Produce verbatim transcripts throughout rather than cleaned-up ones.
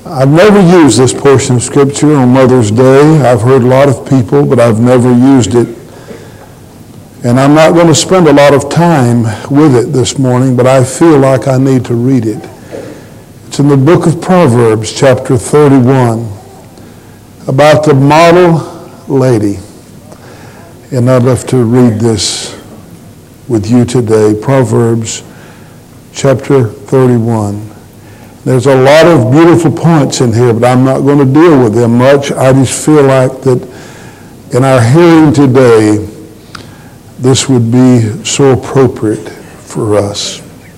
I've never used this portion of Scripture on Mother's Day. I've heard a lot of people, but I've never used it. And I'm not going to spend a lot of time with it this morning, but I feel like I need to read it. It's in the book of Proverbs, chapter thirty-one, about the model lady. And I'd love to read this with you today. Proverbs, chapter thirty-one. There's a lot of beautiful points in here, but I'm not going to deal with them much. I just feel like that in our hearing today, this would be so appropriate for us.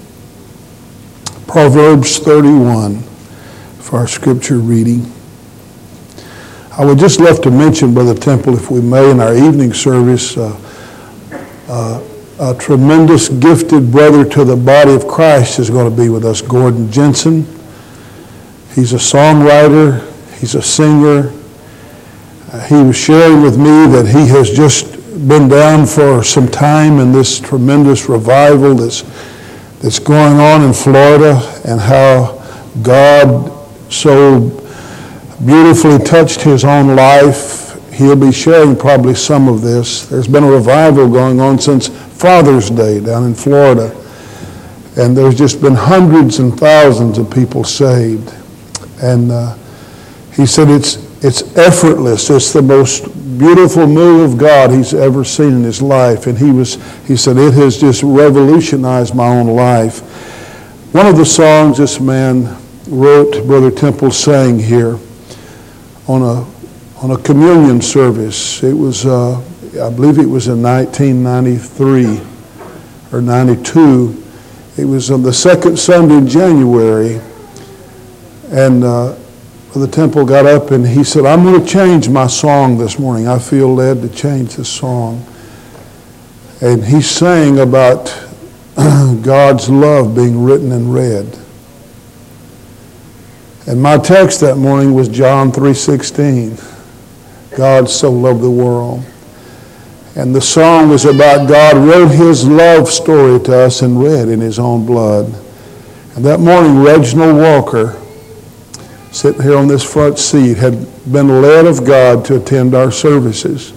Proverbs thirty-one for our scripture reading. I would just love to mention, Brother Temple, if we may, in our evening service, uh, uh, a tremendous gifted brother to the body of Christ is going to be with us, Gordon Jensen. He's a songwriter. He's a singer. Uh, he was sharing with me that he has just been down for some time in this tremendous revival that's, that's going on in Florida, and how God so beautifully touched his own life. He'll be sharing probably some of this. There's been a revival going on since Father's Day down in Florida, and there's just been hundreds and thousands of people saved. And uh, he said it's it's effortless. It's the most beautiful move of God he's ever seen in his life. And he was he said it has just revolutionized my own life. One of the songs this man wrote, Brother Temple sang here on a on a communion service. It was uh, I believe it was in nineteen ninety-three or ninety-two. It was on the second Sunday in January. And uh, Brother Temple got up and he said, I'm going to change my song this morning. I feel led to change the song. And he sang about God's love being written and read. And my text that morning was John three sixteen. God so loved the world. And the song was about God wrote his love story to us and read in his own blood. And that morning, Reginald Walker, sitting here on this front seat, had been led of God to attend our services.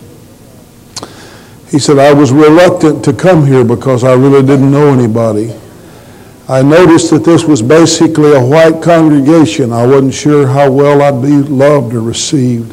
He said, I was reluctant to come here because I really didn't know anybody. I noticed that this was basically a white congregation. I wasn't sure how well I'd be loved or received.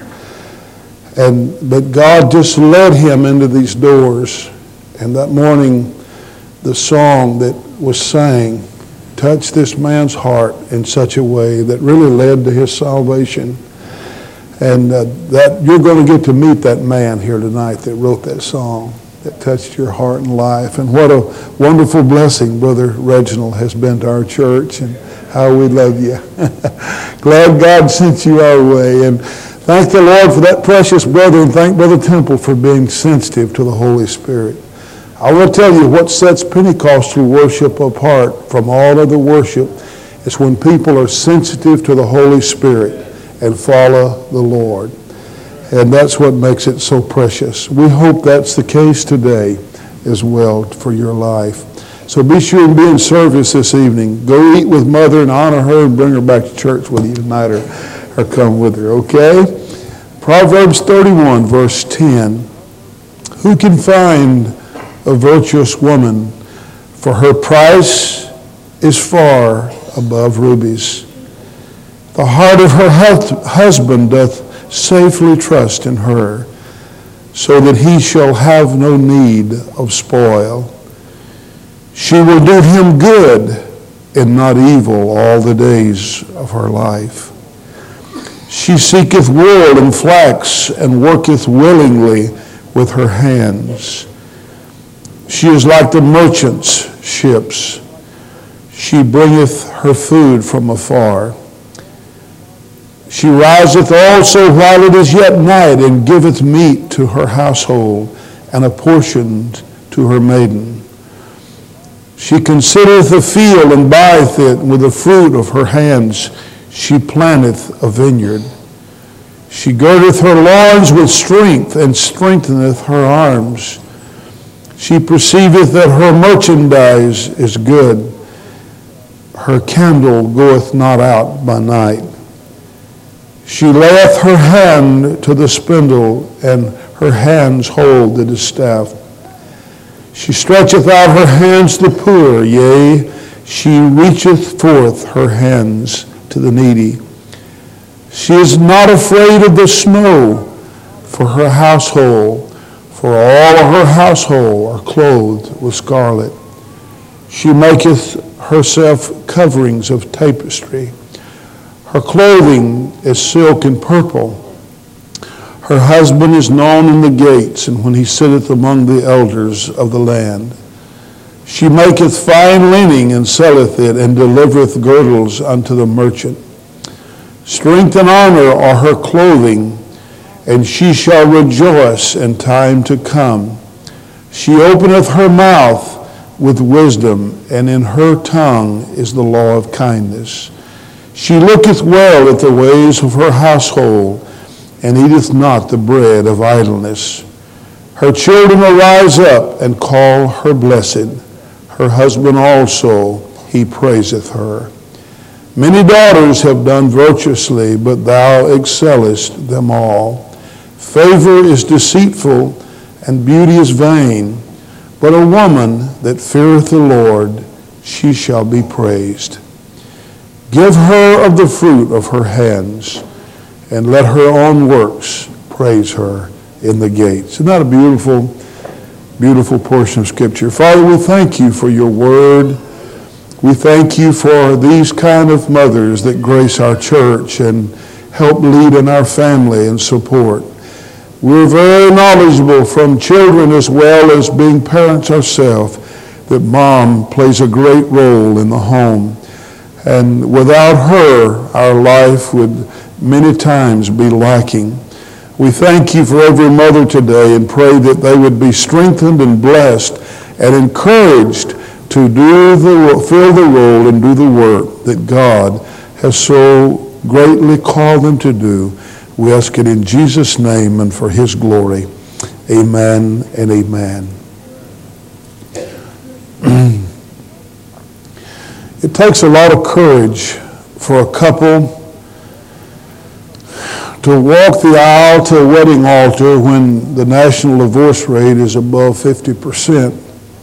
And but God just led him into these doors. And that morning, the song that was sang touched this man's heart in such a way that really led to his salvation. And uh, that you're going to get to meet that man here tonight that wrote that song that touched your heart and life. And what a wonderful blessing Brother Reginald has been to our church, and how we love you. Glad God sent you our way. And thank the Lord for that precious brother, and thank Brother Temple for being sensitive to the Holy Spirit. I want to tell you what sets Pentecostal worship apart from all other worship is when people are sensitive to the Holy Spirit and follow the Lord. And that's what makes it so precious. We hope that's the case today as well for your life. So be sure and be in service this evening. Go eat with Mother and honor her and bring her back to church with you tonight, or, or come with her, okay? Proverbs thirty-one, verse ten. Who can find a virtuous woman, for her price is far above rubies. The heart of her husband doth safely trust in her, so that he shall have no need of spoil. She will do him good and not evil all the days of her life. She seeketh wool and flax, and worketh willingly with her hands. She is like the merchant's ships. She bringeth her food from afar. She riseth also while it is yet night, and giveth meat to her household, and a portion to her maiden. She considereth the field, and buyeth it, and with the fruit of her hands she planteth a vineyard. She girdeth her loins with strength, and strengtheneth her arms. She perceiveth that her merchandise is good. Her candle goeth not out by night. She layeth her hand to the spindle, and her hands hold the distaff. She stretcheth out her hands to the poor, yea, she reacheth forth her hands to the needy. She is not afraid of the snow for her household, for all of her household are clothed with scarlet. She maketh herself coverings of tapestry. Her clothing is silk and purple. Her husband is known in the gates, and when he sitteth among the elders of the land. She maketh fine linen and selleth it, and delivereth girdles unto the merchant. Strength and honor are her clothing, and she shall rejoice in time to come. She openeth her mouth with wisdom, and in her tongue is the law of kindness. She looketh well at the ways of her household, and eateth not the bread of idleness. Her children arise up and call her blessed. Her husband also, he praiseth her. Many daughters have done virtuously, but thou excellest them all. Favor is deceitful, and beauty is vain, but a woman that feareth the Lord, she shall be praised. Give her of the fruit of her hands, and let her own works praise her in the gates. Isn't that a beautiful, beautiful portion of Scripture? Father, we thank you for your word. We thank you for these kind of mothers that grace our church and help lead in our family and support. We're very knowledgeable from children as well as being parents ourselves that mom plays a great role in the home. And without her, our life would many times be lacking. We thank you for every mother today and pray that they would be strengthened and blessed and encouraged to do the fill the role and do the work that God has so greatly called them to do. We ask it in Jesus' name and for his glory. Amen and amen. It takes a lot of courage for a couple to walk the aisle to a wedding altar when the national divorce rate is above fifty percent.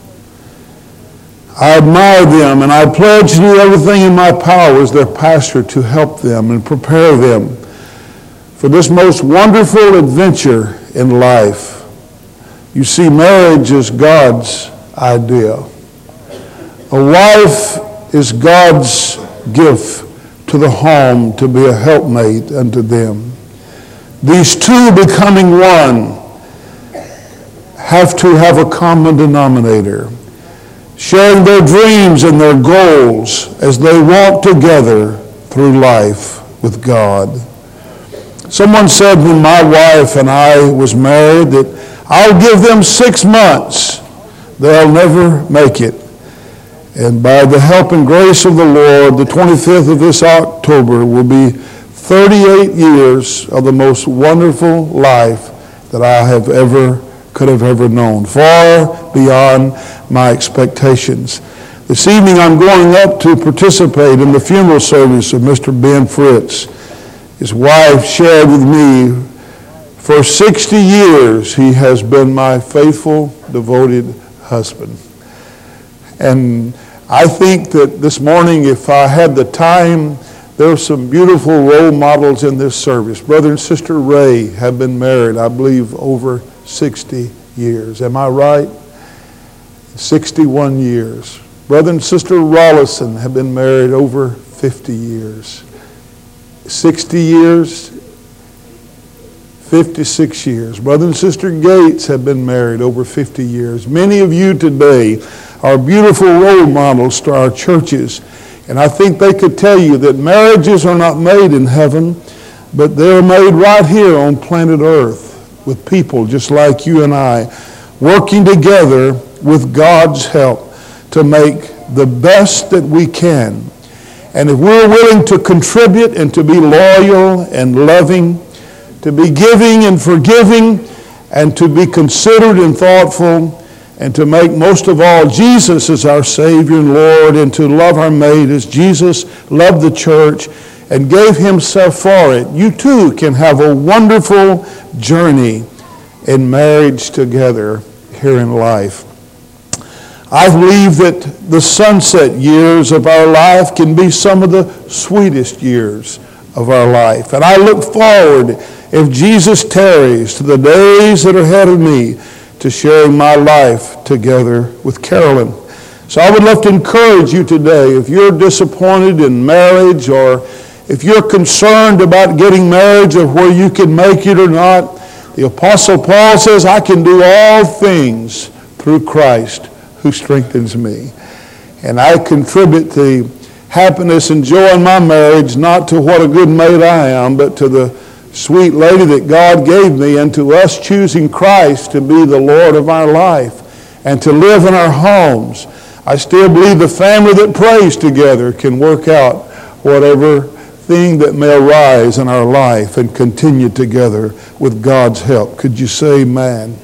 I admire them, and I pledge to do everything in my power as their pastor to help them and prepare them for this most wonderful adventure in life. You see, marriage is God's idea. A wife is God's gift to the home to be a helpmate unto them. These two becoming one have to have a common denominator, sharing their dreams and their goals as they walk together through life with God. Someone said when my wife and I was married that I'll give them six months. They'll never make it. And by the help and grace of the Lord, the twenty-fifth of this October will be thirty-eight years of the most wonderful life that I have ever, could have ever known, far beyond my expectations. This evening I'm going up to participate in the funeral service of Mister Ben Fritz. His wife shared with me, for sixty years he has been my faithful, devoted husband. And I think that this morning, if I had the time, there are some beautiful role models in this service. Brother and Sister Ray have been married, I believe, over sixty years. Am I right? sixty-one years. Brother and Sister Rollison have been married over fifty years. sixty years, fifty-six years. Brother and Sister Gates have been married over fifty years. Many of you today are beautiful role models to our churches. And I think they could tell you that marriages are not made in heaven, but they're made right here on planet Earth with people just like you and I, working together with God's help to make the best that we can. And if we're willing to contribute and to be loyal and loving, to be giving and forgiving, and to be considered and thoughtful, and to make most of all Jesus as our Savior and Lord, and to love our mate as Jesus loved the church, and gave himself for it, you too can have a wonderful journey in marriage together here in life. I believe that the sunset years of our life can be some of the sweetest years of our life. And I look forward, if Jesus tarries, to the days that are ahead of me to sharing my life together with Carolyn. So I would love to encourage you today, if you're disappointed in marriage, or if you're concerned about getting married or where you can make it or not, the Apostle Paul says, I can do all things through Christ who strengthens me. And I contribute the happiness and joy in my marriage not to what a good mate I am, but to the sweet lady that God gave me, and to us choosing Christ to be the Lord of our life and to live in our homes. I still believe the family that prays together can work out whatever thing that may arise in our life and continue together with God's help. Could you say amen?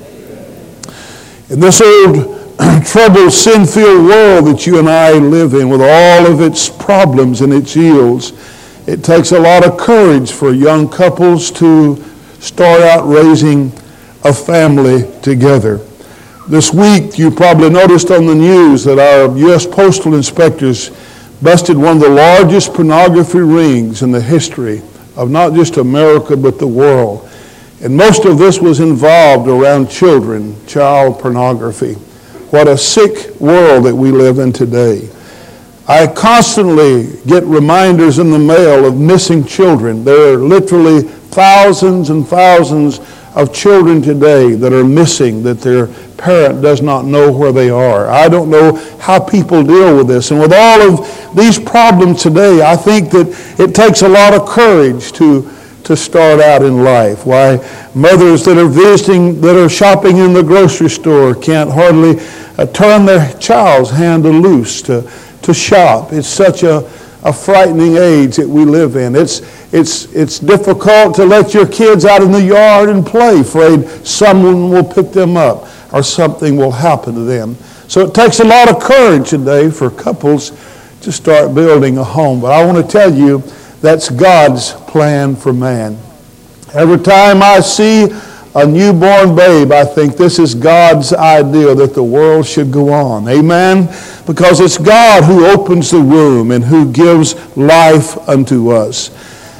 In this old troubled, sin-filled world that you and I live in, with all of its problems and its ills, it takes a lot of courage for young couples to start out raising a family together. This week, you probably noticed on the news that our U S Postal Inspectors busted one of the largest pornography rings in the history of not just America, but the world. And most of this was involved around children, child pornography. What a sick world that we live in today. I constantly get reminders in the mail of missing children. There are literally thousands and thousands of children today that are missing, that their parent does not know where they are. I don't know how people deal with this. And with all of these problems today, I think that it takes a lot of courage to to start out in life. Why mothers that are visiting, that are shopping in the grocery store can't hardly uh, turn their child's hand loose to, to shop. It's such a, a frightening age that we live in. It's, it's, it's difficult to let your kids out in the yard and play, afraid someone will pick them up or something will happen to them. So it takes a lot of courage today for couples to start building a home. But I want to tell you, that's God's plan for man. Every time I see a newborn babe, I think this is God's idea that the world should go on. Amen? Because it's God who opens the womb and who gives life unto us.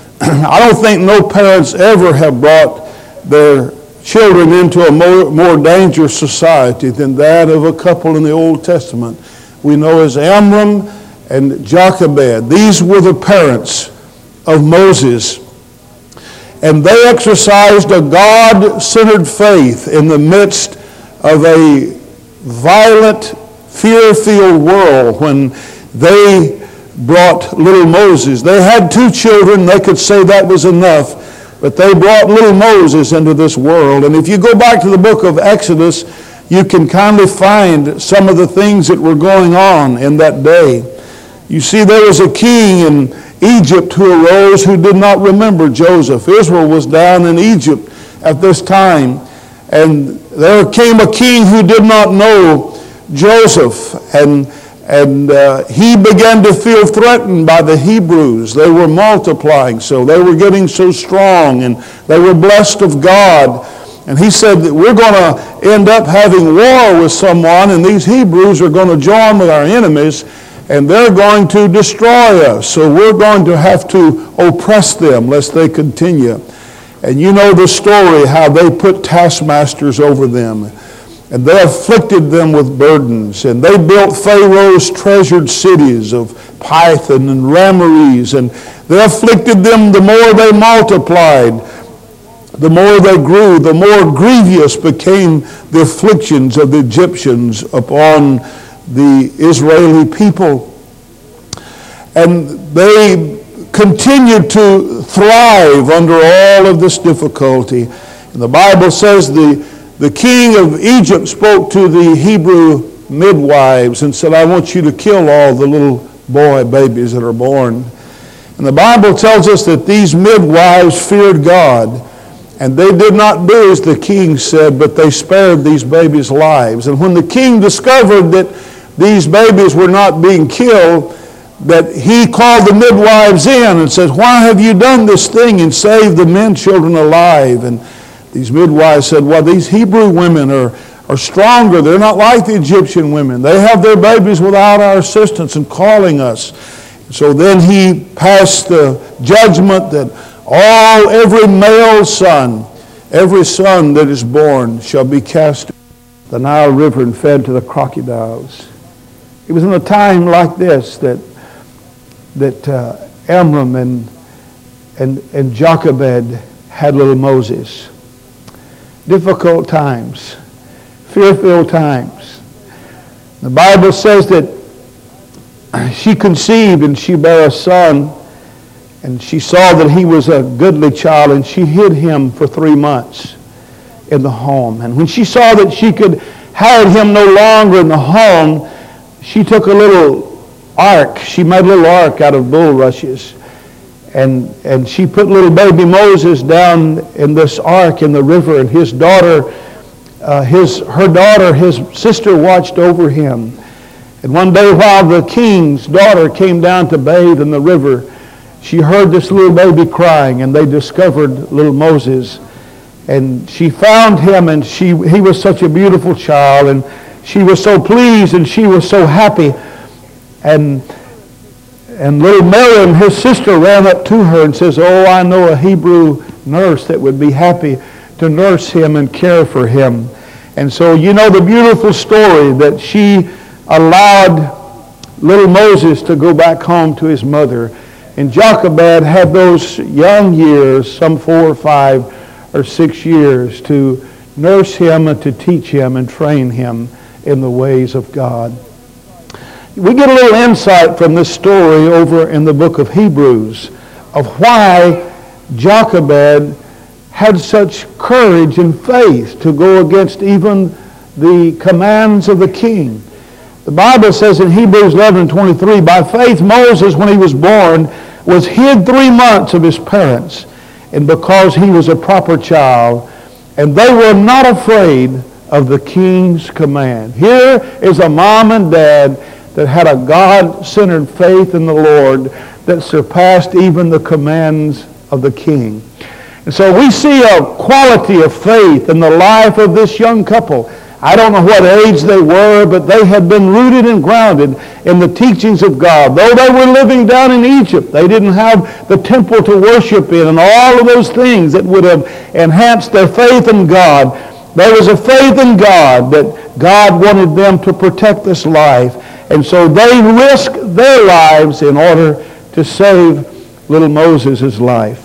I don't think no parents ever have brought their children into a more, more dangerous society than that of a couple in the Old Testament we know as Amram and Jochebed. These were the parents of Moses, and they exercised a God-centered faith in the midst of a violent, fear-filled world when they brought little Moses. They had two children. They could say that was enough, but they brought little Moses into this world. And if you go back to the book of Exodus, you can kindly find some of the things that were going on in that day. You see, there was a king in Egypt who arose who did not remember Joseph. Israel was down in Egypt at this time, and there came a king who did not know Joseph, and and uh, he began to feel threatened by the Hebrews. They were multiplying, so they were getting so strong, and they were blessed of God. And he said that we're going to end up having war with someone, and these Hebrews are going to join with our enemies, and they're going to destroy us. So we're going to have to oppress them lest they continue. And you know the story, how they put taskmasters over them. And they afflicted them with burdens. And they built Pharaoh's treasured cities of Pithom and Ramses. And they afflicted them the more they multiplied. The more they grew, the more grievous became the afflictions of the Egyptians upon the Israeli people. And they continued to thrive under all of this difficulty. And the Bible says the, the king of Egypt spoke to the Hebrew midwives and said, I want you to kill all the little boy babies that are born. And the Bible tells us that these midwives feared God. And they did not do as the king said, but they spared these babies' lives. And when the king discovered that these babies were not being killed, that he called the midwives in and said, why have you done this thing and saved the men children alive? And these midwives said, well, these Hebrew women are, are stronger. They're not like the Egyptian women. They have their babies without our assistance and calling us. So then he passed the judgment that all, every male son, every son that is born shall be cast into the Nile River and fed to the crocodiles. It was in a time like this that that uh, Amram and, and, and Jochebed had little Moses. Difficult times, fear-filled times. The Bible says that she conceived and she bare a son, and she saw that he was a goodly child, and she hid him for three months in the home. And when she saw that she could hide him no longer in the home, she took a little ark. She made a little ark out of bulrushes. And, and she put little baby Moses down in this ark in the river, and his daughter, uh, his, her daughter, his sister watched over him. And one day while the king's daughter came down to bathe in the river, she heard this little baby crying, and they discovered little Moses. And she found him, and she, he was such a beautiful child, and she was so pleased, and she was so happy. And and little Miriam, his sister, ran up to her and says, oh, I know a Hebrew nurse that would be happy to nurse him and care for him. And so you know the beautiful story that she allowed little Moses to go back home to his mother. And Jochebed had those young years, some four or five or six years, to nurse him and to teach him and train him in the ways of God. We get a little insight from this story over in the book of Hebrews of why Jochebed had such courage and faith to go against even the commands of the king. The Bible says in Hebrews eleven twenty-three, by faith Moses, when he was born, was hid three months of his parents, and because he was a proper child, and they were not afraid of the king's command. Here is a mom and dad that had a God-centered faith in the Lord that surpassed even the commands of the king. And so we see a quality of faith in the life of this young couple. I don't know what age they were, but they had been rooted and grounded in the teachings of God. Though they were living down in Egypt, they didn't have the temple to worship in and all of those things that would have enhanced their faith in God. There was a faith in God that God wanted them to protect this life. And so they risked their lives in order to save little Moses' life.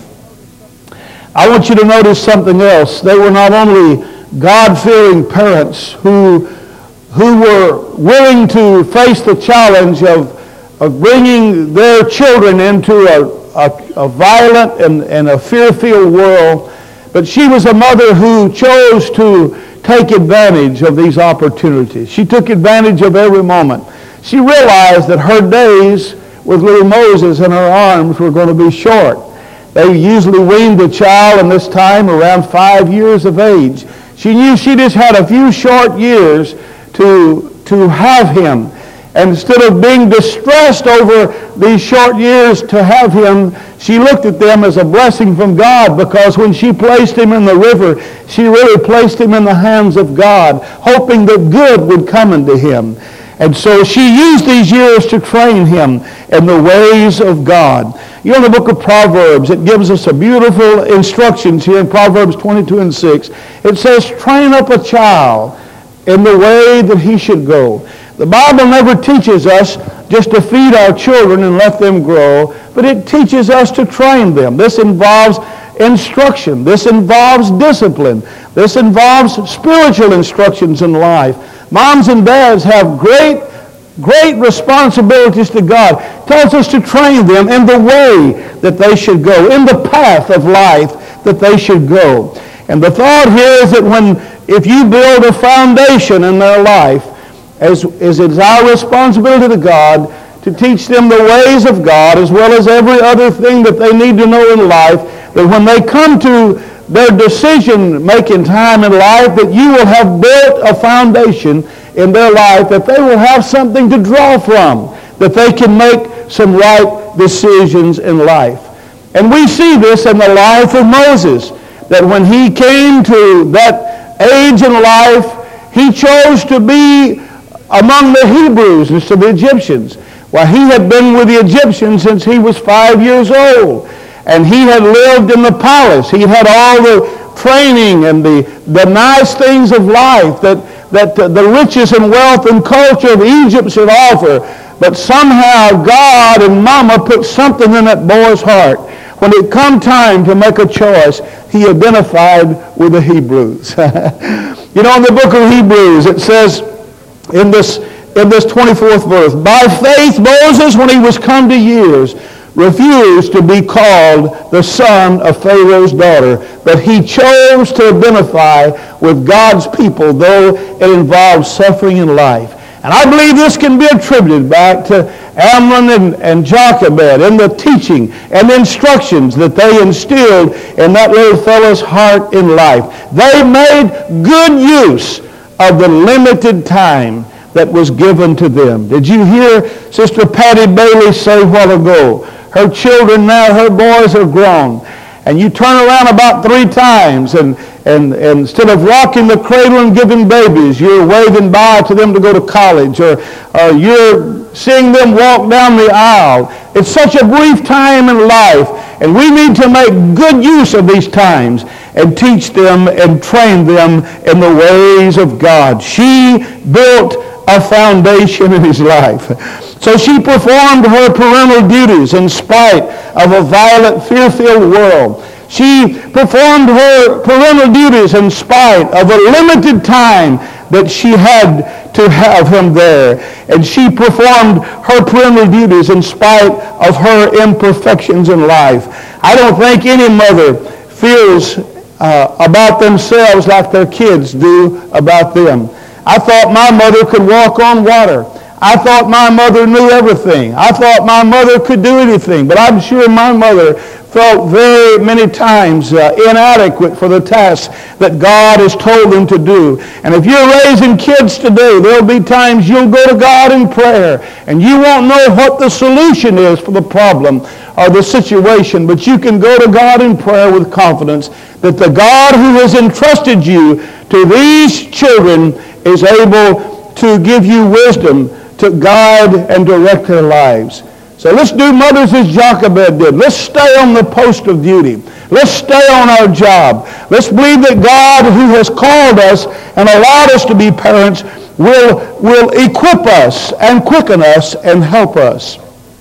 I want you to notice something else. They were not only God-fearing parents who, who were willing to face the challenge of, of bringing their children into a, a, a violent and, and a fear-filled world, but she was a mother who chose to take advantage of these opportunities. She took advantage of every moment. She realized that her days with little Moses in her arms were going to be short. They usually weaned the child in this time around five years of age. She knew she just had a few short years to, to have him. And instead of being distressed over these short years to have him, she looked at them as a blessing from God, because when she placed him in the river, she really placed him in the hands of God, hoping that good would come into him. And so she used these years to train him in the ways of God. You know, in the book of Proverbs, it gives us a beautiful instructions here in Proverbs twenty-two and six. It says, train up a child in the way that he should go. The Bible never teaches us just to feed our children and let them grow, but it teaches us to train them. This involves instruction. This involves discipline. This involves spiritual instructions in life. Moms and dads have great, great responsibilities to God. It tells us to train them in the way that they should go, in the path of life that they should go. And the thought here is that when, if you build a foundation in their life, as, as it's our responsibility to God to teach them the ways of God as well as every other thing that they need to know in life, that when they come to their decision-making time in life, that you will have built a foundation in their life, that they will have something to draw from. that they can make some right decisions in life. And we see this in the life of Moses, that when he came to that age in life, he chose to be among the Hebrews instead of the Egyptians. Well, he had been with the Egyptians since he was five years old. And he had lived in the palace. He had all the training and the, the nice things of life that, that the, the riches and wealth and culture of Egypt should offer. But somehow God and Mama put something in that boy's heart. When it come time to make a choice, he identified with the Hebrews. You know, in the book of Hebrews, it says in this, in this twenty-fourth verse, by faith Moses, when he was come to years, refused to be called the son of Pharaoh's daughter, but he chose to identify with God's people, though it involved suffering in life. And I believe this can be attributed back to Amram and, and Jochebed and the teaching and the instructions that they instilled in that little fellow's heart in life. They made good use of the limited time that was given to them. Did you hear Sister Patty Bailey say a while ago? Her children now, her boys are grown. And you turn around about three times and, and, and instead of rocking the cradle and giving babies, you're waving bye to them to go to college, or, or you're seeing them walk down the aisle. It's such a brief time in life, and we need to make good use of these times and teach them and train them in the ways of God. She built a foundation in his life. So she performed her parental duties in spite of a violent, fear-filled world. She performed her parental duties in spite of a limited time that she had to have him there. And she performed her parental duties in spite of her imperfections in life. I don't think any mother feels uh, about themselves like their kids do about them. I thought my mother could walk on water. I thought my mother knew everything. I thought my mother could do anything. But I'm sure my mother felt very many times uh, inadequate for the task that God has told them to do. And if you're raising kids today, there'll be times you'll go to God in prayer and you won't know what the solution is for the problem or the situation, but you can go to God in prayer with confidence that the God who has entrusted you to these children is able to give you wisdom to guide and direct their lives. So let's do mothers as Jochebed did. Let's stay on the post of duty. Let's stay on our job. Let's believe that God, who has called us and allowed us to be parents, will, will equip us and quicken us and help us.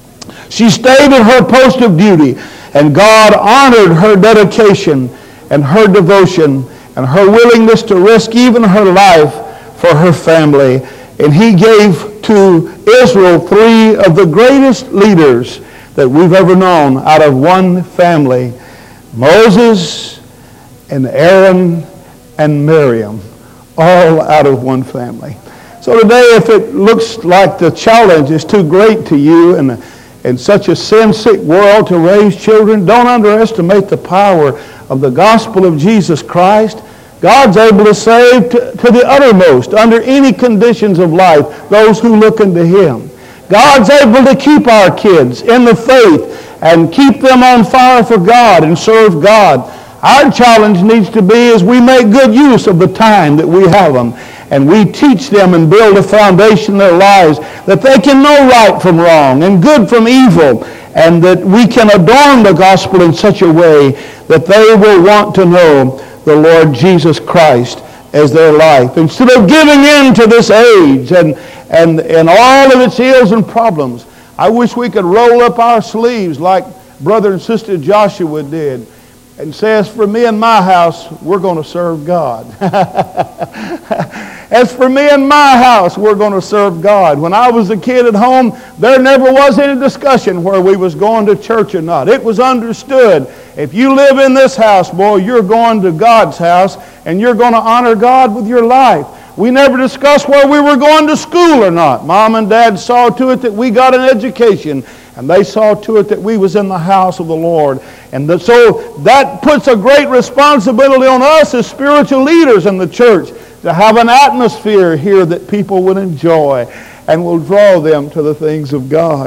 She stayed at her post of duty, and God honored her dedication and her devotion and her willingness to risk even her life for her family. And he gave to Israel three of the greatest leaders that we've ever known out of one family: Moses and Aaron and Miriam, all out of one family. So today, if it looks like the challenge is too great to you in, in such a sin-sick world to raise children, don't underestimate the power of the gospel of Jesus Christ. God's able to save to, to the uttermost, under any conditions of life, those who look into him. God's able to keep our kids in the faith and keep them on fire for God and serve God. Our challenge needs to be as we make good use of the time that we have them, and we teach them and build a foundation in their lives that they can know right from wrong and good from evil, and that we can adorn the gospel in such a way that they will want to know the Lord Jesus Christ as their life. Instead of giving in to this age and, and, and all of its ills and problems, I wish we could roll up our sleeves like Brother and Sister Joshua did and say, as for me and my house, we're going to serve God. As for me and my house, we're going to serve God. When I was a kid at home, there never was any discussion where we was going to church or not. It was understood. If you live in this house, boy, you're going to God's house, and you're going to honor God with your life. We never discussed where we were going to school or not. Mom and Dad saw to it that we got an education, and they saw to it that we was in the house of the Lord. And the, so that puts a great responsibility on us as spiritual leaders in the church to have an atmosphere here that people would enjoy. and will draw them to the things of God.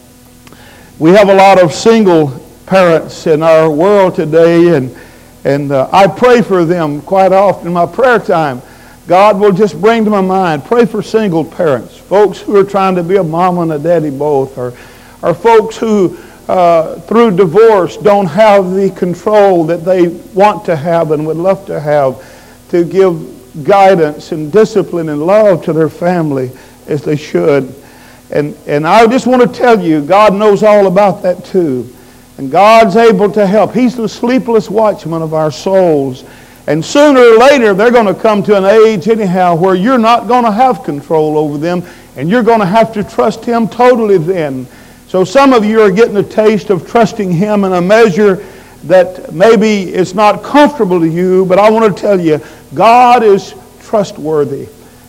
We have a lot of single parents in our world today, and and uh, I pray for them quite often in my prayer time. God will just bring to my mind, pray for single parents, folks who are trying to be a mama and a daddy both, or, or folks who uh, through divorce don't have the control that they want to have and would love to have to give guidance and discipline and love to their family as they should. And, and I just want to tell you, God knows all about that too. And God's able to help. He's the sleepless watchman of our souls. And sooner or later, they're going to come to an age anyhow where you're not going to have control over them, and you're going to have to trust Him totally then. So some of you are getting a taste of trusting Him in a measure that maybe it's not comfortable to you, but I want to tell you, God is trustworthy.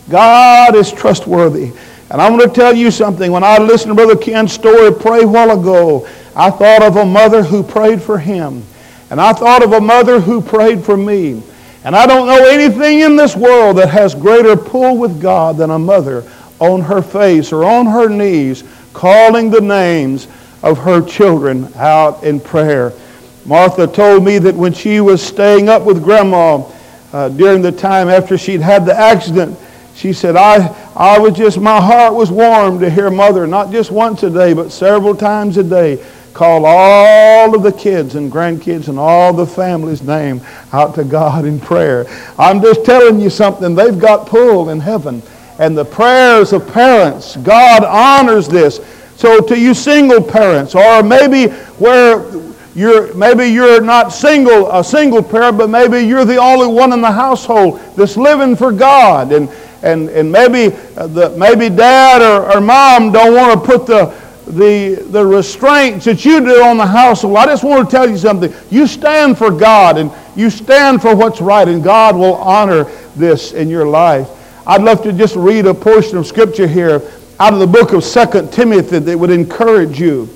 God is trustworthy. And I want to tell you something. When I listened to Brother Ken's story pray a while ago, I thought of a mother who prayed for him. And I thought of a mother who prayed for me. And I don't know anything in this world that has greater pull with God than a mother on her face or on her knees calling the names of her children out in prayer. Martha told me that when she was staying up with Grandma uh, during the time after she'd had the accident, she said, I, I was just, my heart was warm to hear Mother, not just once a day, but several times a day, call all of the kids and grandkids and all the family's name out to God in prayer. I'm just telling you something. They've got pull in heaven. And the prayers of parents, God honors this. So to you single parents, or maybe where you're maybe you're not single, a single parent, but maybe you're the only one in the household that's living for God, and and and maybe the maybe dad or, or mom don't want to put the the the restraints that you do on the household. I just want to tell you something. You stand for God, and you stand for what's right, and God will honor this in your life. I'd love to just read a portion of Scripture here out of the book of Second Timothy that would encourage you.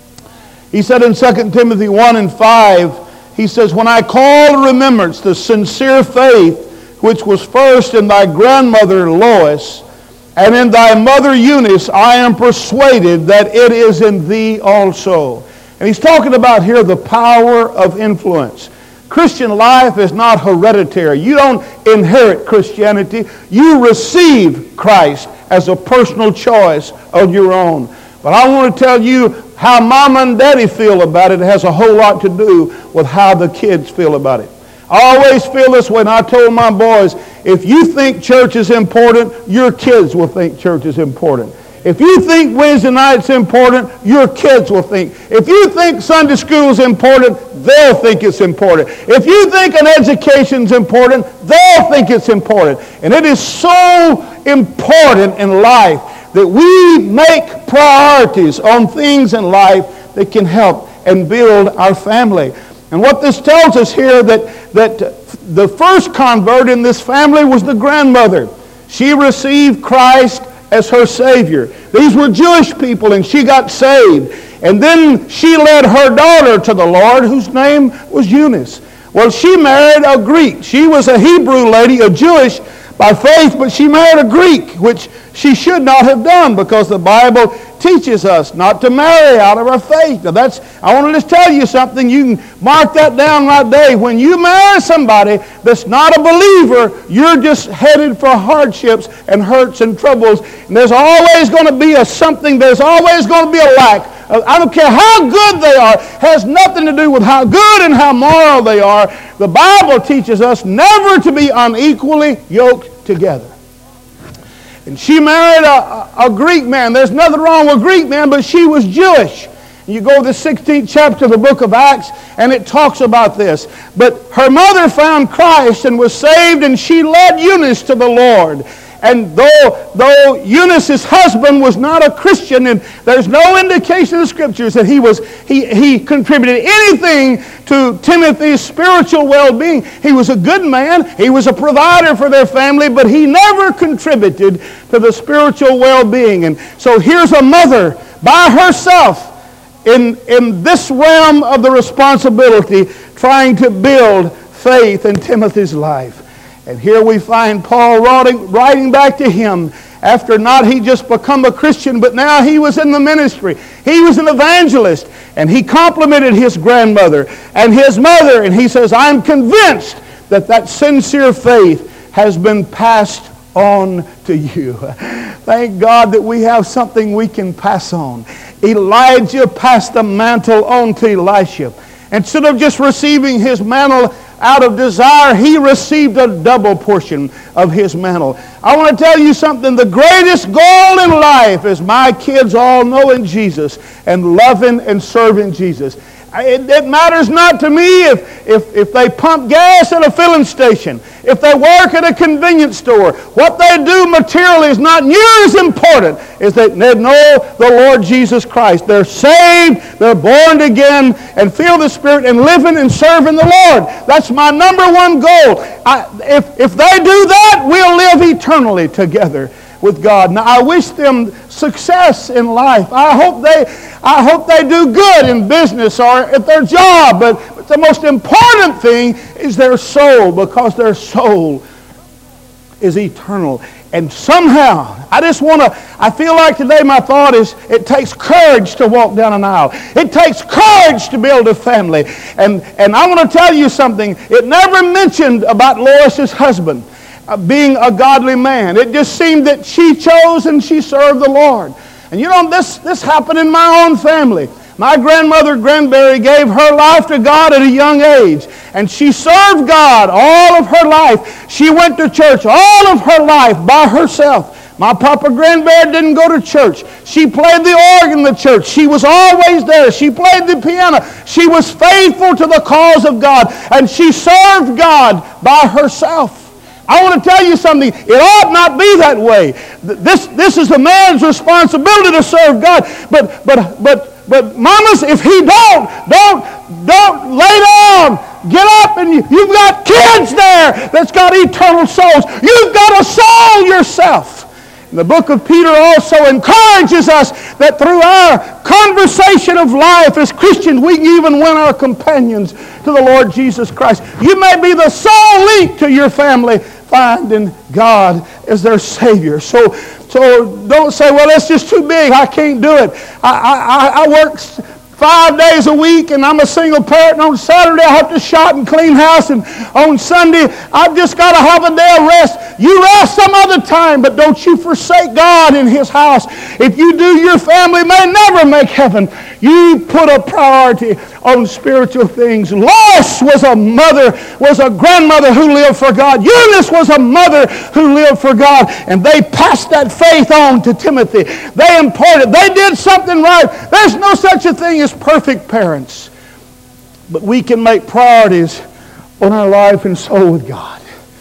He said in Second Timothy one and five, he says, when I call to remembrance the sincere faith which was first in thy grandmother Lois, and in thy mother Eunice, I am persuaded that it is in thee also. And he's talking about here the power of influence. Christian life is not hereditary. You don't inherit Christianity. You receive Christ as a personal choice of your own. But I want to tell you how mama and daddy feel about it. It has a whole lot to do with how the kids feel about it. I always feel this way, and I told my boys, if you think church is important, your kids will think church is important. If you think Wednesday night's important, your kids will think. If you think Sunday school is important, they'll think it's important. If you think an education's important, they'll think it's important. And it is so important in life that we make priorities on things in life that can help and build our family. And what this tells us here, that, that the first convert in this family was the grandmother. She received Christ as her Savior. These were Jewish people, and she got saved. And then she led her daughter to the Lord, whose name was Eunice. Well, she married a Greek. She was a Hebrew lady, a Jewish by faith, but she married a Greek, which she should not have done, because the Bible teaches us not to marry out of our faith. Now that's, I want to just tell you something. You can mark that down right there. When you marry somebody that's not a believer, you're just headed for hardships and hurts and troubles. And there's always going to be a something, there's always going to be a lack. I don't care how good they are. It has nothing to do with how good and how moral they are. The Bible teaches us never to be unequally yoked together. And she married a, a, a Greek man. There's nothing wrong with a Greek man, but she was Jewish. And you go to the sixteenth chapter of the book of Acts, and it talks about this. But her mother found Christ and was saved, and she led Eunice to the Lord. And though, though Eunice's husband was not a Christian, and there's no indication in the Scriptures that he was he, he contributed anything to Timothy's spiritual well-being. He was a good man. He was a provider for their family, but he never contributed to the spiritual well-being. And so here's a mother by herself in, in this realm of the responsibility, trying to build faith in Timothy's life. And here we find Paul writing, writing back to him, After not he just become a Christian, but now he was in the ministry. He was an evangelist. And he complimented his grandmother and his mother. And he says, I'm convinced that that sincere faith has been passed on to you. Thank God that we have something we can pass on. Elijah passed the mantle on to Elisha. Instead of just receiving his mantle out of desire, he received a double portion of his mantle. I want to tell you something. The greatest goal in life is my kids all knowing Jesus and loving and serving Jesus. It, it matters not to me if, if, if they pump gas at a filling station, if they work at a convenience store. What they do materially is not near as important as they, they know the Lord Jesus Christ. They're saved, they're born again, and feel the Spirit and living and serving the Lord. That's my number one goal. I, if, if they do that, we'll live eternally together with God. Now, I wish them success in life. I hope they, I hope they do good in business or at their job. But, but the most important thing is their soul, because their soul is eternal. And somehow, I just want to, I feel like today my thought is, it takes courage to walk down an aisle. It takes courage to build a family. And, and I want to tell you something. It never mentioned about Lois's husband being a godly man. It just seemed that she chose and she served the Lord. And you know, this, this happened in my own family. My grandmother, Granberry, gave her life to God at a young age. And she served God all of her life. She went to church all of her life by herself. My Papa Granberry didn't go to church. She played the organ in the church. She was always there. She played the piano. She was faithful to the cause of God. And she served God by herself. I want to tell you something. It ought not be that way. This, this is a man's responsibility to serve God. But, but, but, but mamas, if he don't, don't, don't lay down. Get up, and you, you've got kids there that's got eternal souls. You've got a soul yourself. And the book of Peter also encourages us that through our conversation of life as Christians, we can even win our companions to the Lord Jesus Christ. You may be the sole link to your family, finding God as their Savior. So, so don't say, well, that's just too big. I can't do it. I, I, I work five days a week, and I'm a single parent, and on Saturday I have to shop and clean house, and on Sunday I've just got to have a day of rest. You rest some other time, but don't you forsake God in His house. If you do, your family may never make heaven. You put a priority on spiritual things. Lois was a mother, was a grandmother who lived for God. Eunice was a mother who lived for God. And they passed that faith on to Timothy. They imparted. They did something right. There's no such a thing as perfect parents. But we can make priorities on our life and soul with God.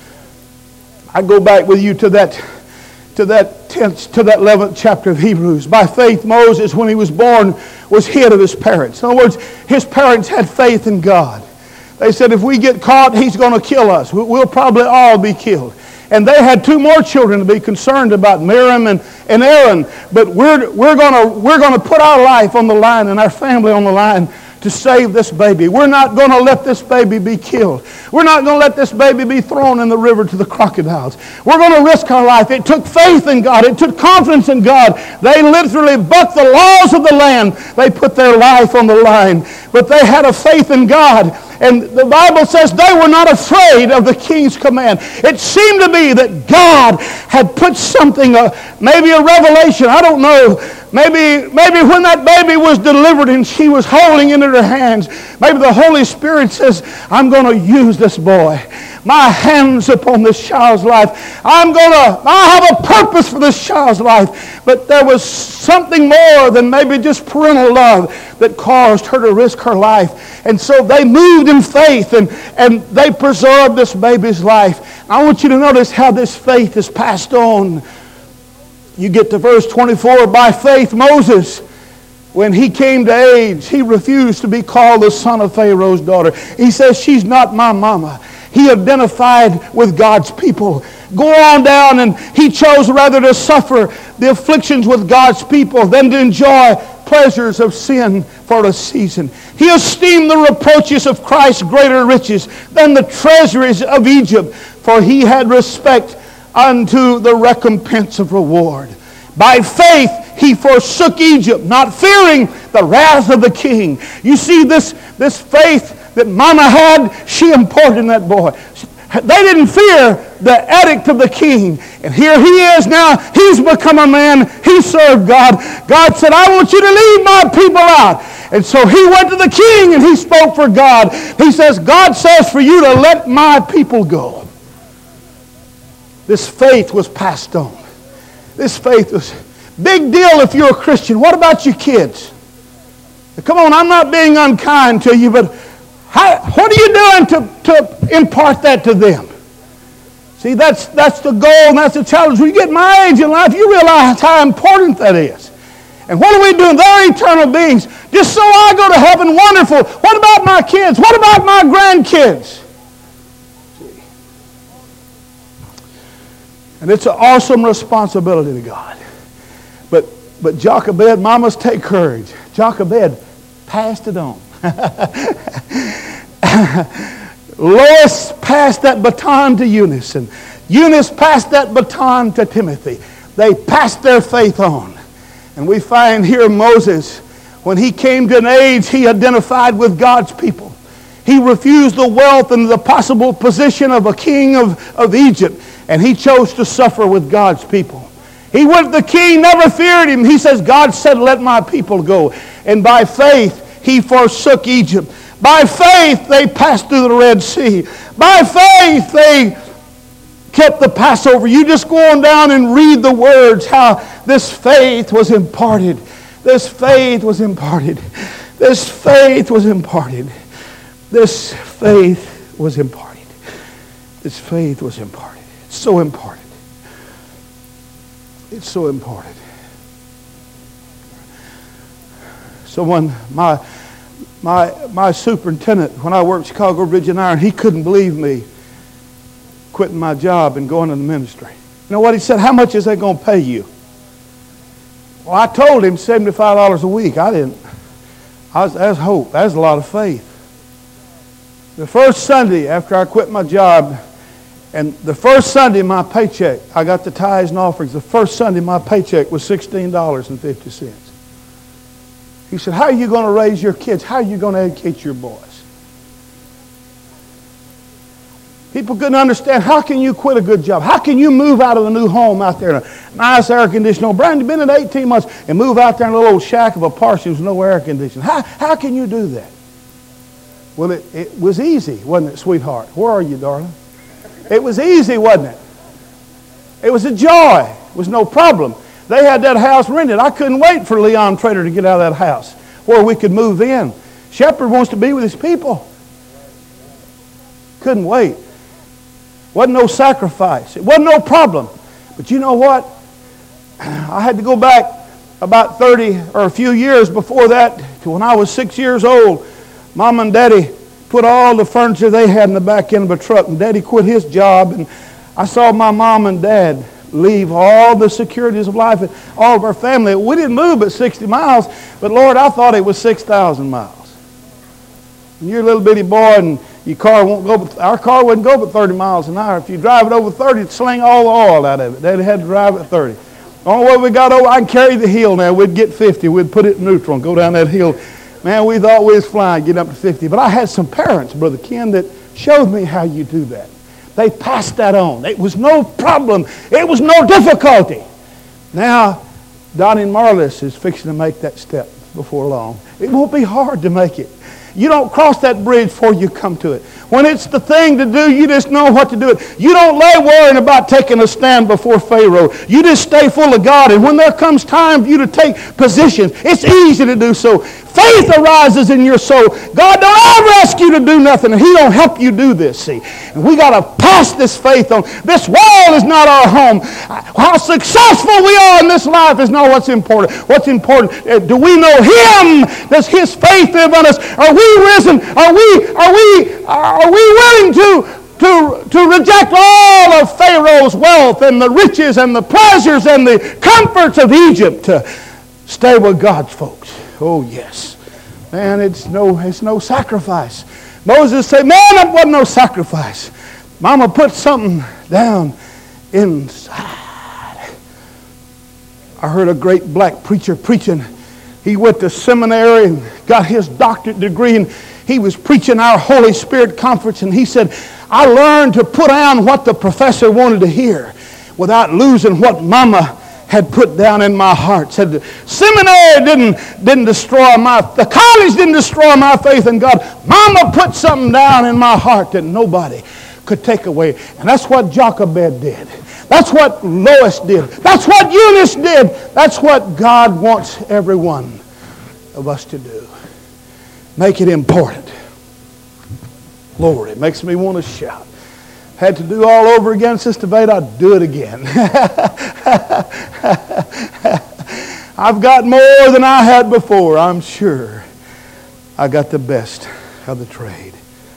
I go back with you to that to that tenth, to that eleventh chapter of Hebrews. By faith, Moses, when he was born, was hid of his parents. In other words, his parents had faith in God. They said, if we get caught, he's going to kill us. We'll probably all be killed. And they had two more children to be concerned about, Miriam and, and Aaron. But we're, we're going to we're going to put our life on the line and our family on the line to save this baby. We're not going to let this baby be killed. We're not going to let this baby be thrown in the river to the crocodiles. We're going to risk our life. It took faith in God. It took confidence in God. They literally bucked the laws of the land. They put their life on the line. But they had a faith in God. And the Bible says they were not afraid of the king's command. It seemed to be that God had put something, uh, maybe a revelation, I don't know. Maybe, maybe when that baby was delivered and she was holding it in her hands, maybe the Holy Spirit says, I'm going to use this boy. My hands upon this child's life. I'm going to, I have a purpose for this child's life. But there was something more than maybe just parental love that caused her to risk her life. And so they moved in faith, and, and they preserved this baby's life. I want you to notice how this faith is passed on. You get to verse twenty-four. By faith, Moses, when he came to age, he refused to be called the son of Pharaoh's daughter. He says, she's not my mama. He identified with God's people. Go on down, and he chose rather to suffer the afflictions with God's people than to enjoy pleasures of sin for a season. He esteemed the reproaches of Christ greater riches than the treasuries of Egypt, for he had respect unto the recompense of reward. By faith he forsook Egypt, not fearing the wrath of the king. You see, this, this faith that Mama had, she imported in that boy. They didn't fear the edict of the king. And here he is now. He's become a man. He served God. God said, I want you to lead my people out. And so he went to the king and he spoke for God. He says, God says for you to let my people go. This faith was passed on. This faith was big deal if you're a Christian. What about your kids? Come on, I'm not being unkind to you, but how, what are you doing to, to impart that to them? See, that's, that's the goal and that's the challenge. When you get my age in life, you realize how important that is. And what are we doing? They're eternal beings. Just so I go to heaven, wonderful. What about my kids? What about my grandkids? And it's an awesome responsibility to God. But but Jochebed, mamas, take courage. Jochebed passed it on. Lois passed that baton to Eunice, and Eunice passed that baton to Timothy. They passed their faith on. And we find here Moses, when he came to an age, he identified with God's people. He refused the wealth and the possible position of a king of, of Egypt, and he chose to suffer with God's people. He went to the king, never feared him. He says, God said, let my people go. And by faith, he forsook Egypt. By faith, they passed through the Red Sea. By faith, they kept the Passover. You just go on down and read the words, how this faith was imparted. This faith was imparted. This faith was imparted. This faith was imparted. This faith was imparted. It's so important. It's so important. So when my my my superintendent, when I worked at Chicago Bridge and Iron, he couldn't believe me quitting my job and going into the ministry. You know what he said? How much is they going to pay you? Well, I told him seventy-five dollars a week. I didn't. I was, that's hope. That's a lot of faith. The first Sunday after I quit my job, and the first Sunday my paycheck, I got the tithes and offerings. The first Sunday my paycheck was sixteen dollars and fifty cents. He said, how are you going to raise your kids? How are you going to educate your boys? People couldn't understand, how can you quit a good job? How can you move out of a new home out there in a nice air conditioning? Oh, Brandon, you've been in eighteen months and move out there in a little old shack of a parsonage with no air conditioning. How, how can you do that? Well, it, it was easy, wasn't it, sweetheart? Where are you, darling? It was easy, wasn't it? It was a joy. It was no problem. They had that house rented. I couldn't wait for Leon Trader to get out of that house where we could move in. Shepherd wants to be with his people. Couldn't wait. Wasn't no sacrifice. It wasn't no problem. But you know what? I had to go back about thirty or a few years before that to when I was six years old. Mom and Daddy put all the furniture they had in the back end of a truck, and Daddy quit his job, and I saw my mom and Dad leave all the securities of life and all of our family. We didn't move but sixty miles, but Lord, I thought it was six thousand miles. And you're a little bitty boy, and your car won't go, but our car wouldn't go but thirty miles an hour. If you drive it over thirty, it'd sling all the oil out of it. Daddy had to drive at thirty. The only way we got over, I can carry the hill now. We'd get fifty. We'd put it in neutral and go down that hill. Man, we thought we was flying, getting up to fifty. But I had some parents, Brother Ken, that showed me how you do that. They passed that on. It was no problem. It was no difficulty. Now, Donnie Marlis is fixing to make that step before long. It won't be hard to make it. You don't cross that bridge before you come to it. When it's the thing to do, you just know what to do. It. You don't lay worrying about taking a stand before Pharaoh. You just stay full of God. And when there comes time for you to take position, it's easy to do so. Faith arises in your soul. God don't ever ask you to do nothing, and He don't help you do this, see. And we got to pass this faith on. This world is not our home. How successful we are in this life is not what's important. What's important, do we know Him? Does His faith live in us? Are we risen? Are we, are we, are we willing to To, to reject all of Pharaoh's wealth and the riches and the pleasures and the comforts of Egypt to stay with God's folks? Oh, yes. Man, it's no, it's no sacrifice. Moses said, man, that wasn't no sacrifice. Mama put something down inside. I heard a great black preacher preaching. He went to seminary and got his doctorate degree, and he was preaching our Holy Spirit conference, and he said, I learned to put down what the professor wanted to hear without losing what Mama had put down in my heart. Said the seminary didn't, didn't destroy my, the college didn't destroy my faith in God. Mama put something down in my heart that nobody could take away. And that's what Jochebed did. That's what Lois did. That's what Eunice did. That's what God wants every one of us to do. Make it important. Lord, it makes me want to shout. Had to do all over again, Sister Vade, I'd do it again. I've got more than I had before, I'm sure. I got the best of the trade.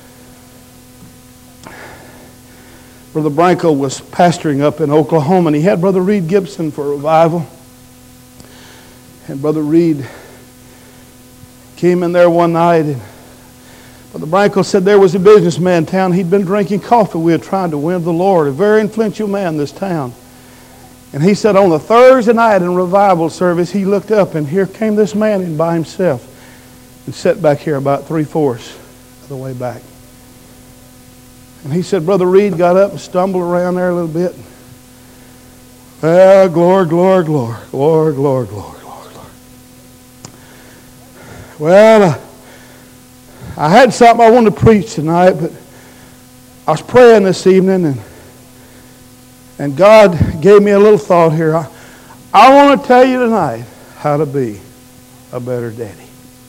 Brother Branco was pastoring up in Oklahoma, and he had Brother Reed Gibson for revival. And Brother Reed came in there one night, and Brother Branco said there was a businessman in town. He'd been drinking coffee. We had tried to win the Lord, a very influential man in this town. And he said on the Thursday night in revival service, he looked up, and here came this man in by himself and sat back here about three-fourths of the way back. And he said, Brother Reed got up and stumbled around there a little bit. Well, glory, glory, glory, glory, glory, glory, glory, glory. Well, uh, I had something I wanted to preach tonight, but I was praying this evening, and and God gave me a little thought here. I, I want to tell you tonight how to be a better daddy.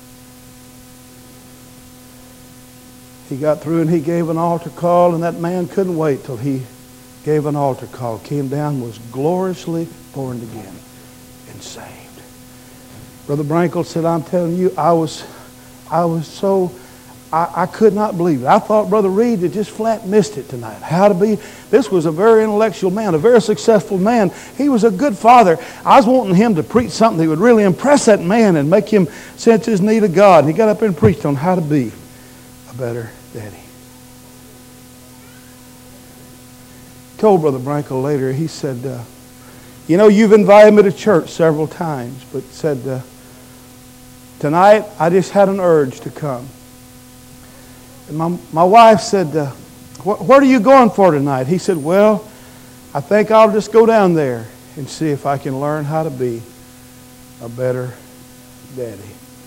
He got through and he gave an altar call, and that man couldn't wait till he gave an altar call, came down, was gloriously born again and saved. Brother Branco said, I'm telling you, I was, I was so, I, I could not believe it. I thought Brother Reed had just flat missed it tonight. How to be, this was a very intellectual man, a very successful man. He was a good father. I was wanting him to preach something that would really impress that man and make him sense his need of God. And he got up and preached on how to be a better daddy. Told Brother Branco later, he said, uh, you know, you've invited me to church several times, but said, uh, tonight I just had an urge to come. And my, my wife said, uh, what are you going for tonight? He said, well, I think I'll just go down there and see if I can learn how to be a better daddy.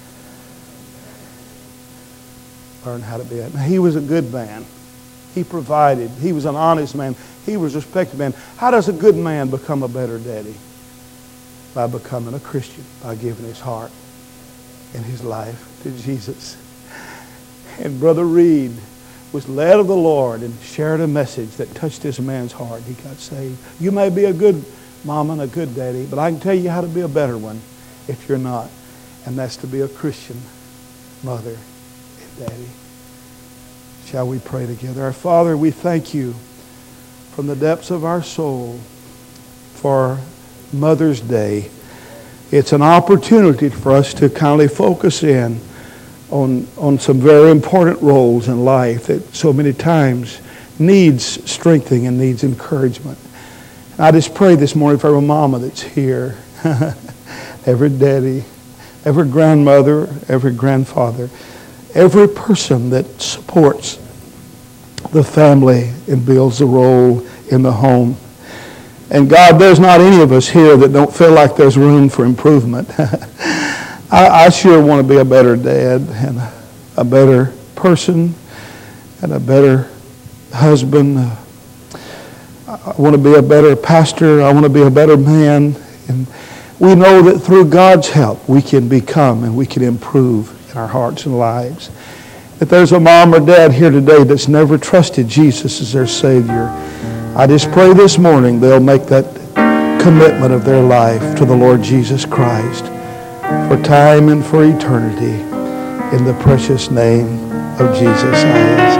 Learn how to be a... He was a good man. He provided. He was an honest man. He was a respected man. How does a good man become a better daddy? By becoming a Christian, by giving his heart and his life to Jesus. And Brother Reed was led of the Lord and shared a message that touched this man's heart. He got saved. You may be a good mama and a good daddy, but I can tell you how to be a better one if you're not. And that's to be a Christian mother and daddy. Shall we pray together? Our Father, we thank you from the depths of our soul for Mother's Day. It's an opportunity for us to kindly focus in on, on some very important roles in life that so many times needs strengthening and needs encouragement. I just pray this morning for every mama that's here, every daddy, every grandmother, every grandfather, every person that supports the family and builds a role in the home. And God, there's not any of us here that don't feel like there's room for improvement. I, I sure want to be a better dad and a, a better person and a better husband. I want to be a better pastor. I want to be a better man. And we know that through God's help we can become and we can improve in our hearts and lives. If there's a mom or dad here today that's never trusted Jesus as their Savior, I just pray this morning they'll make that commitment of their life to the Lord Jesus Christ for time and for eternity. In the precious name of Jesus, I ask.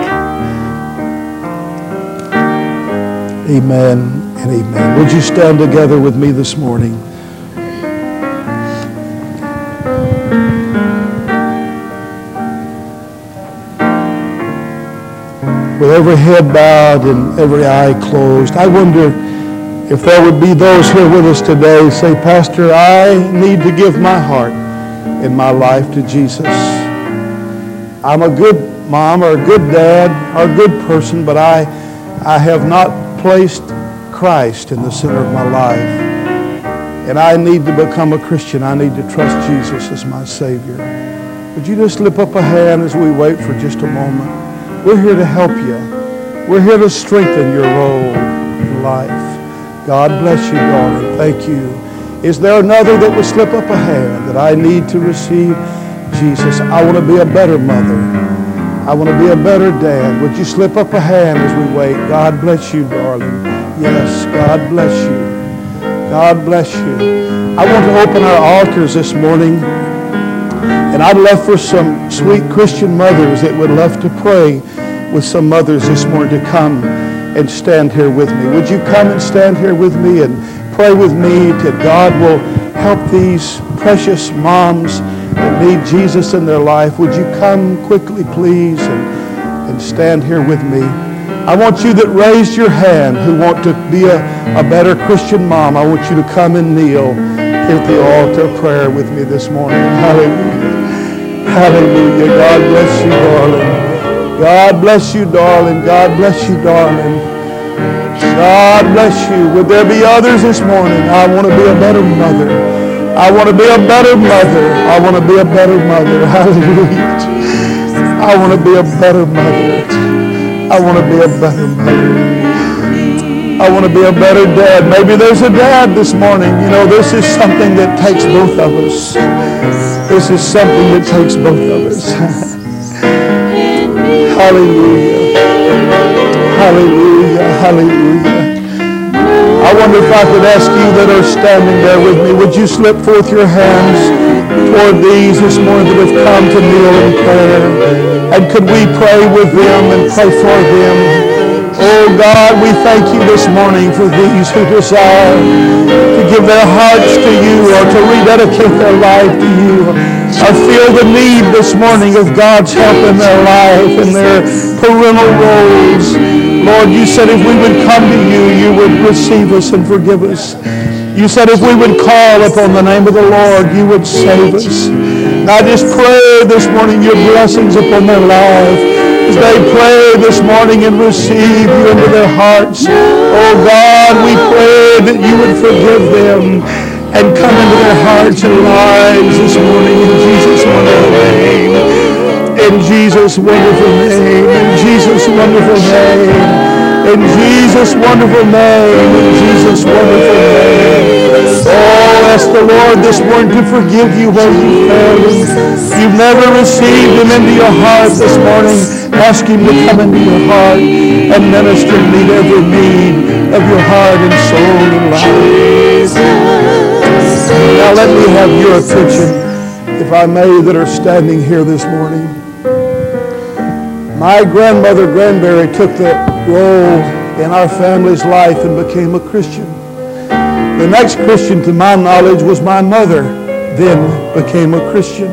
Amen and amen. Would you stand together with me this morning? With every head bowed and every eye closed, I wonder If there would be those here with us today, say, Pastor, I need to give my heart and my life to Jesus. I'm a good mom or a good dad or a good person, but I, I have not placed Christ in the center of my life. And I need to become a Christian. I need to trust Jesus as my Savior. Would you just slip up a hand as we wait for just a moment? We're here to help you. We're here to strengthen your role in life. God bless you, darling. Thank you. Is there another that would slip up a hand that I need to receive Jesus? I want to be a better mother. I want to be a better dad. Would you slip up a hand as we wait? God bless you, darling. Yes, God bless you. God bless you. I want to open our altars this morning, and I'd love for some sweet Christian mothers that would love to pray with some mothers this morning to come and stand here with me. Would you come and stand here with me and pray with me that God will help these precious moms that need Jesus in their life? Would you come quickly, please, and, and stand here with me? I want you that raised your hand who want to be a, a better Christian mom, I want you to come and kneel here at the altar of prayer with me this morning. Hallelujah. Hallelujah. God bless you, darling. God bless you, darling. God bless you, darling. God bless you. Would there be others this morning? I want to be a better mother. I want to be a better mother. I want to be a better mother. Hallelujah. I want to be a better mother. I want to be a better mother. I want to be a better dad. Maybe there's a dad this morning. You know, this is something that takes both of us. This is something that takes both of us. Hallelujah. Hallelujah. Hallelujah. I wonder if I could ask you that are standing there with me, would you slip forth your hands toward these this morning that have come to kneel in prayer? And could we pray with them and pray for them? Oh God, we thank you this morning for these who desire to give their hearts to you or to rededicate their life to you. I feel the need this morning of God's help in their life and their parental roles. Lord, you said if we would come to you, you would receive us and forgive us. You said if we would call upon the name of the Lord, you would save us. And I just pray this morning your blessings upon their life as they pray this morning and receive you into their hearts. Oh God, we pray that you would forgive them and come into their hearts and lives this morning in Jesus' wonderful name. In Jesus' wonderful name. In Jesus' wonderful name. In Jesus' wonderful name. In Jesus' wonderful name. Oh, ask the Lord this morning to forgive you where you failed him. You've never received him into your heart this morning. Ask him to come into your heart and minister and meet every need of your heart and soul and life. Now let me have your attention, if I may, that are standing here this morning. My grandmother Granberry took the role in our family's life and became a Christian. The next Christian to my knowledge was my mother, then became a Christian.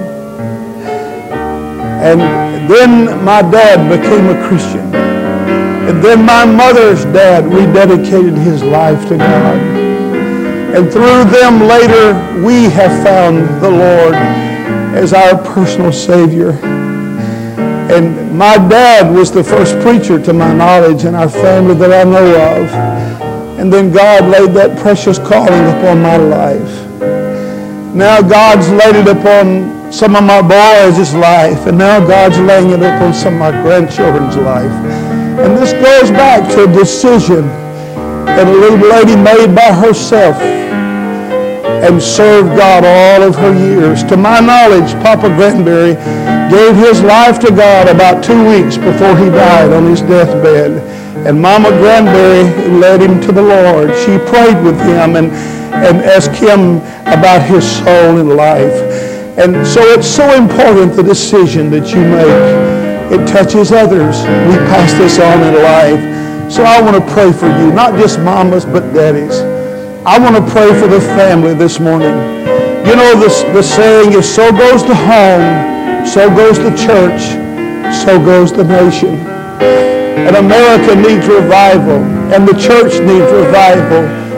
And then my dad became a Christian. And then my mother's dad rededicated his life to God. And through them later, we have found the Lord as our personal Savior. And my dad was the first preacher to my knowledge in our family that I know of. And then God laid that precious calling upon my life. Now God's laid it upon some of my boys' life. And now God's laying it upon some of my grandchildren's life. And this goes back to a decision that a little lady made by herself and served God all of her years. To my knowledge, Papa Granberry gave his life to God about two weeks before he died on his deathbed. And Mama Granberry led him to the Lord. She prayed with him and, and asked him about his soul and life. And so it's so important, the decision that you make. It touches others. We pass this on in life. So I want to pray for you, not just mamas, but daddies. I want to pray for the family this morning. You know, this, the saying is, so goes the home, so goes the church, so goes the nation. And America needs revival, and the church needs revival.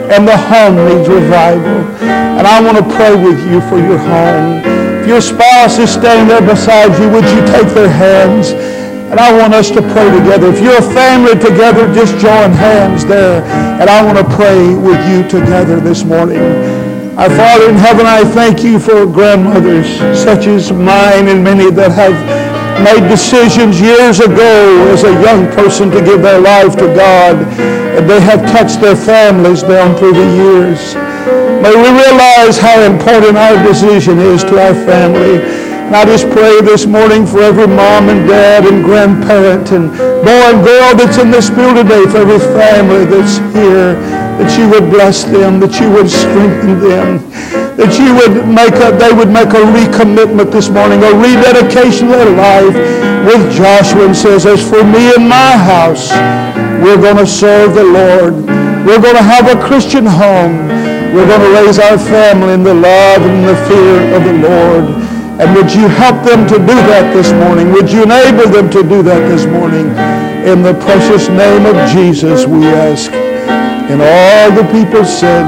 and the home needs revival. And I want to pray with you for your home. If your spouse is standing there beside you, would you take their hands? And I want us to pray together. If you're a family together, just join hands there. And I want to pray with you together this morning. Our Father in heaven, I thank you for grandmothers such as mine and many that have made decisions years ago as a young person to give their life to God. And they have touched their families down through the years. May we realize how important our decision is to our family. And I just pray this morning for every mom and dad and grandparent and boy and girl that's in this building today, for every family that's here, that you would bless them, that you would strengthen them, that you would make a, they would make a recommitment this morning, a rededication of their life with Joshua, and says, as for me and my house, we're going to serve the Lord. We're going to have a Christian home. We're going to raise our family in the love and the fear of the Lord. And would you help them to do that this morning? Would you enable them to do that this morning? In the precious name of Jesus, we ask. And all the people said,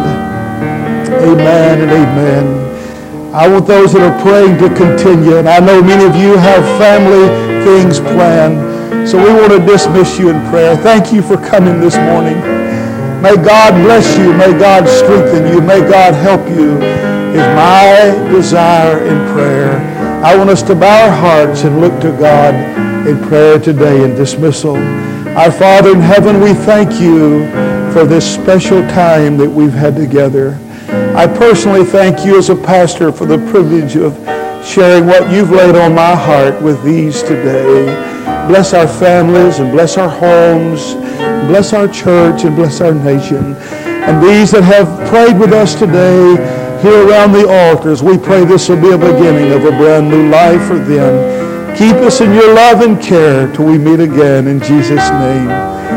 amen and amen. I want those that are praying to continue. And I know many of you have family things planned. So we want to dismiss you in prayer. Thank you for coming this morning. May God bless you. May God strengthen you. May God help you. Is my desire in prayer. I want us to bow our hearts and look to God in prayer today in dismissal. Our Father in heaven, we thank you for this special time that we've had together. I personally thank you as a pastor for the privilege of sharing what you've laid on my heart with these today. Bless our families and bless our homes, bless our church and bless our nation. And these that have prayed with us today, here around the altars, we pray this will be a beginning of a brand new life for them. Keep us in your love and care till we meet again in Jesus' name.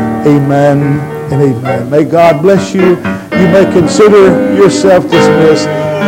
Amen and amen. May God bless you. You may consider yourself dismissed.